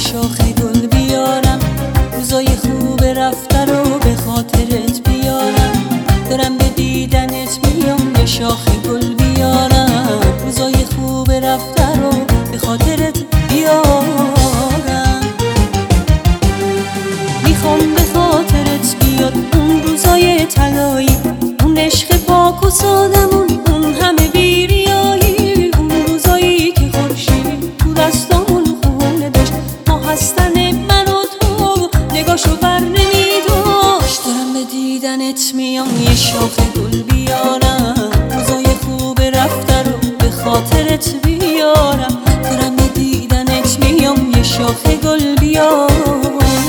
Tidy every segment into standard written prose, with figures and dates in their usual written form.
شاخه گل بیارم، روزای خوب رفته رو به خاطرت بیارم. دارم به دیدنت میام یه شاخه گل بیارم، روزای خوب رفته رو به خاطرت بیارم. میخوام به خاطرت بیاد اون روزای طلایی، اون عشق پاک و سادمون، اون همه بیریایی، اون روزایی که خورشید تو دستامون خونه داشت، ما هستن من و تو نگاشو بر نمیداشت. دارم به دیدنت میام یه شاخه گل بیارم، روزای خوب رفته رو به خاطرت بیارم. دارم به دیدنت میام یه شاخه گل بیارم.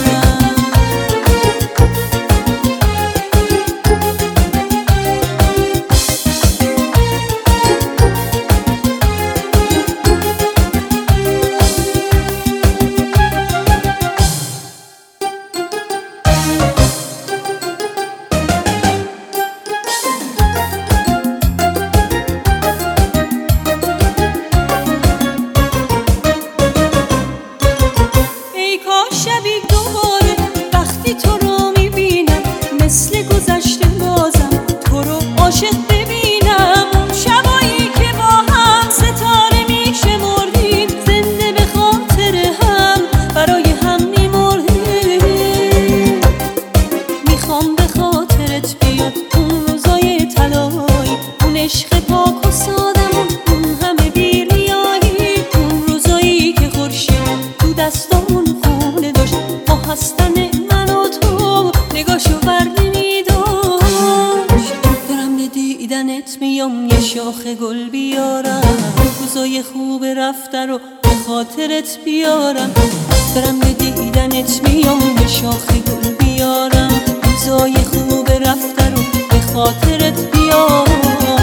شبی دوباره وقتی تو رو میبینم، مثل گذشته بازم تو رو عاشق ببینم. اون شبایی که با هم ستاره میشمردیم، زنده به خاطر هم برای هم میمردیم. میخوام به خاطرت بیاد اون روزای طلایی، اون عشق پاک و سادمون، اون همه بیریایی، اون روزایی که خورشید تو دستامون هستن من و تو نگاشو بر نمیداشت. دارم به دیدنت میام یه شاخه گل بیارم، روزای خوب رفته رو به خاطرت بیارم. دارم به دیدنت میام یه شاخه گل بیارم، روزای خوب رفته رو به خاطرت بیارم.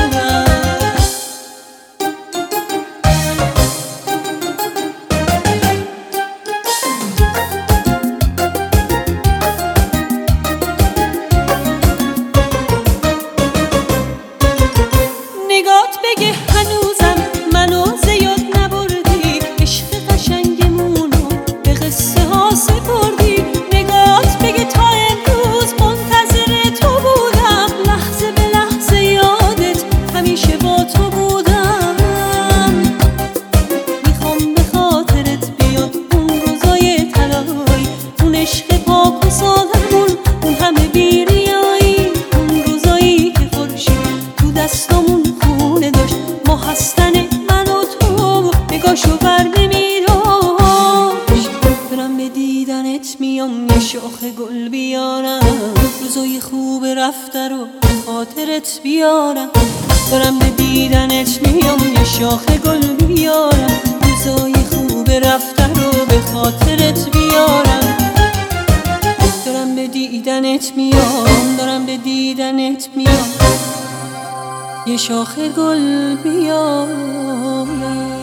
نگات بگه هنوزم منو زیاد نبردی، عشق قشنگمونو به قصه ها سپردی. نگات بگه تا امروز منتظر تو بودم، لحظه به لحظه یادت همیشه با تو بودم. میخوام به خاطرت بیاد اون روزای طلایی، اون عشق پاک و سادمون، اون همه بیریایی، اون روزایی که خورشید تو دستامون داشت، ما هستن من و تو نگاشو بر نمیداشت. دارم به دیدنت میام یه شاخه گل بیارم، روزای خوب رفته رو به خاطرت بیارم. دارم به دیدنت میام یه شاخه گل بیارم، روزای خوب رفته رو به خاطرت بیارم. دارم به دیدنت میام، دارم به دیدنت میام یه شاخه گل بیارم.